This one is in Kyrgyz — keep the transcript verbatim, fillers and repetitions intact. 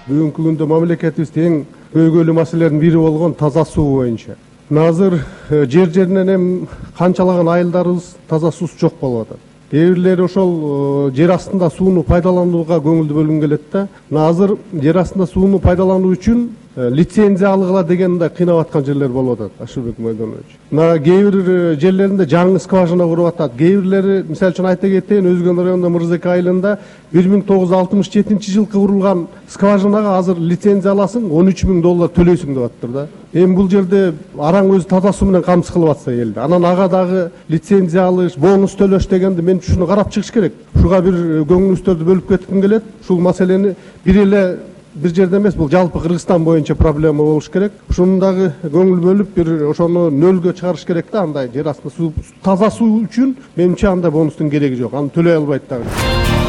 Бүгүнкү күндө мамлекетибизде эң көйгөйлүү маселелердин бири болгон таза суу боюнча. Азыр жер жеринен эми канчалаган айылдарыбыз таза суусу жок болуп атат. Кээ бирлери ошол жер астында сууну пайдаланууга көңүл бөлгүн келет да. Мына азыр жер астында сууну пайдалануу үчүн лицензия алгыла деген мындай кыйнап аткан жерлер болуп атат, Ашырбек Майданович. Мына кээ бир жерлеринде жаңы скважина куруп атат. Кээ бирлери, мисалы үчүн айта кетейин, Өзгөн районунда Мырзеке айылында бир миң тогуз жүз алтымыш жетинчи жылкы курулган скважинага азыр лицензия аласың, он үч миң доллар төлөйсүң деп аттыр да. Эми бул жерде араң өзү таза суу менен камсыз кылып атса элди. Анан ага дагы лицензия алыш, бонус төлөш дегенди мен ушуну карап чыгыш керек. Ушуга бир көңүлүңүздөрдү бөлүп кетким келет. Ушул маселени бир эле бир жерде эмес, бул жалпы Кыргызстан боюнча проблема болуш керек. Ушуну дагы көңүл бөлүп бир ошону нөлгө чыгарыш керек да. Андай жер астында суу, таза суу үчүн менимче андай бонустун кереги жок. Аны төлөй албайт дагы.